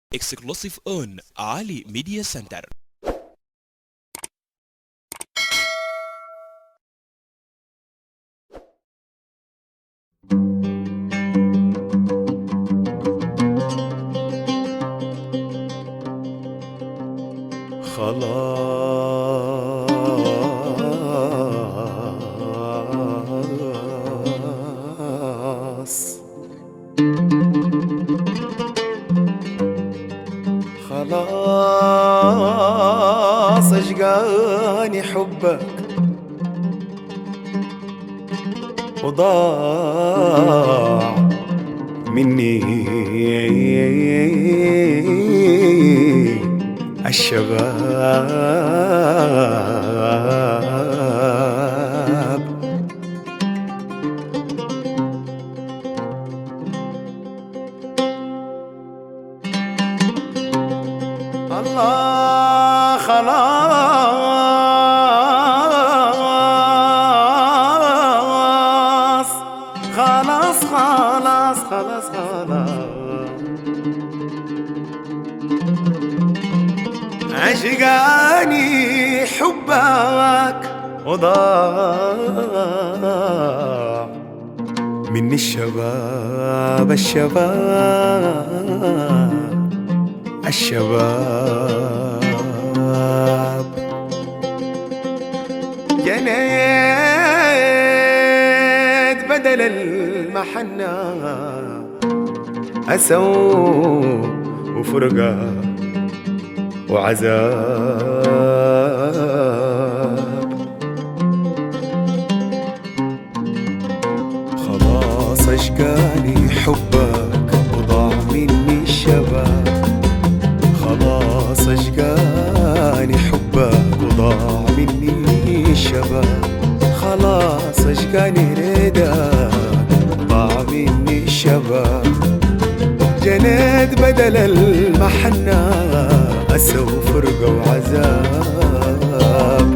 Exclusive on Ali Media Center. خلاص اشقاني حبك وضاع مني الشباب. الله خلاص خلاص خلاص خلاص خلاص عشقاني حبك وضاع مني الشباب الشباب. جنيت بدل المحنة أسى وفرقة وعذاب. خلاص أشقاني حبك وضاع مني الشباب. خلاص أشقاني حبك وضاع مني الشباب. خلاص أشقاني ريدك وضاع مني الشباب. جنيت بدل المحنة أسى وفرقة وعذاب.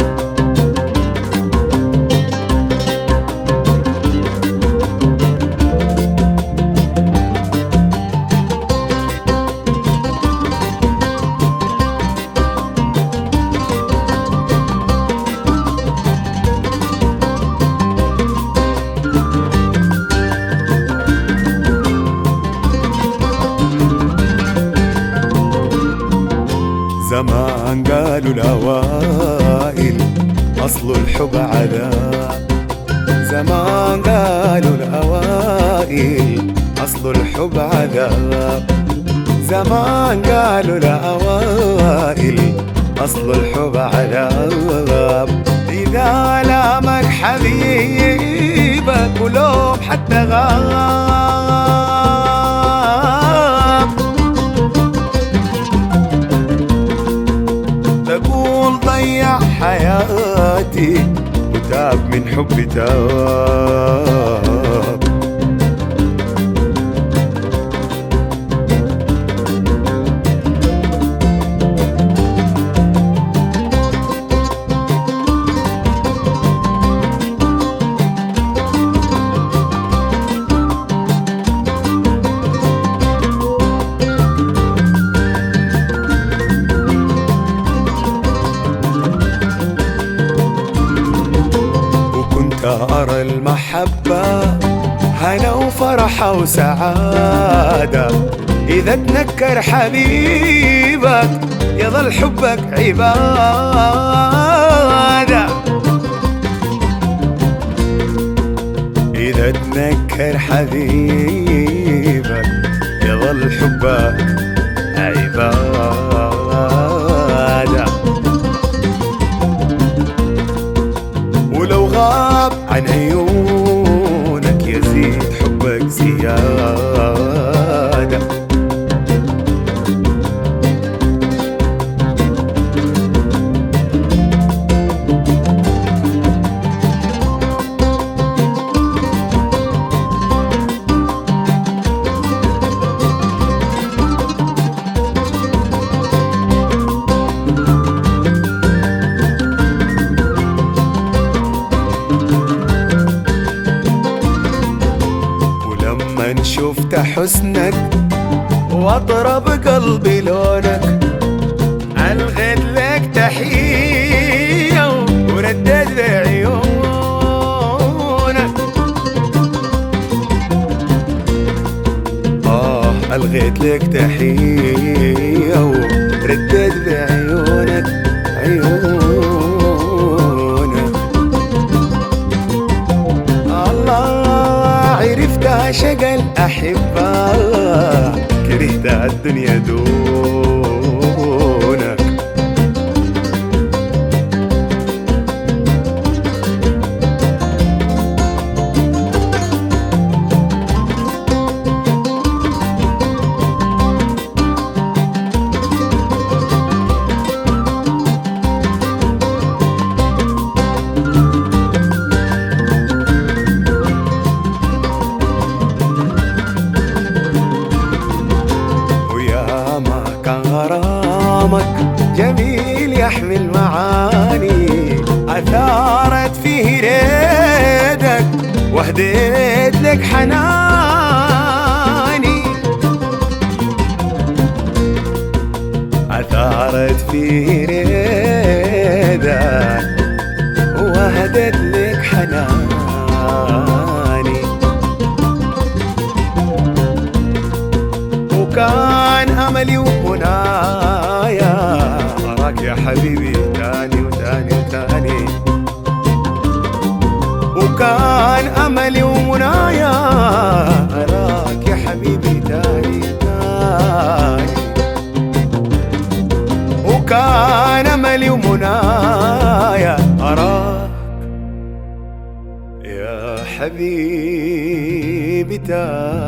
زمان قالوا الأوائل أصل الحب عذاب. زمان قالوا الأوائل أصل الحب عذاب. زمان قالوا الأوائل أصل الحب عذاب. إذا لامك حبيبك ولو حتى غاب تقول ضيع حياتي وتاب من حبي تاب. أرى المحبة هنا وفرحة وسعادة. إذا تنكر حبيبك يظل حبك عبادة. إذا تنكر حبيبك يظل حبك عبادة. ولو غاب عن عيونك يزيد حبك زيادة. شفت حسنك واضرب قلبي لونك، ألغيت لك تحية ورديت بعيونك. ألغيت لك تحية ورديت بعيونك عيونك. الله عرفت أعشق الأحبة، كرهت الدنيا دونك. غرامك جميل يحمل معاني، أثارت فيه ريدك وهديت لك حناني. أثارت فيه ريدك وهديت لك حناني. وكان أملي ومنايا أراك يا حبيبي تاني وتاني وتاني. وكان أملي ومنايا أراك يا حبيبي تاني تاني. وكان أملي ومنايا أراك يا حبيبي تاني.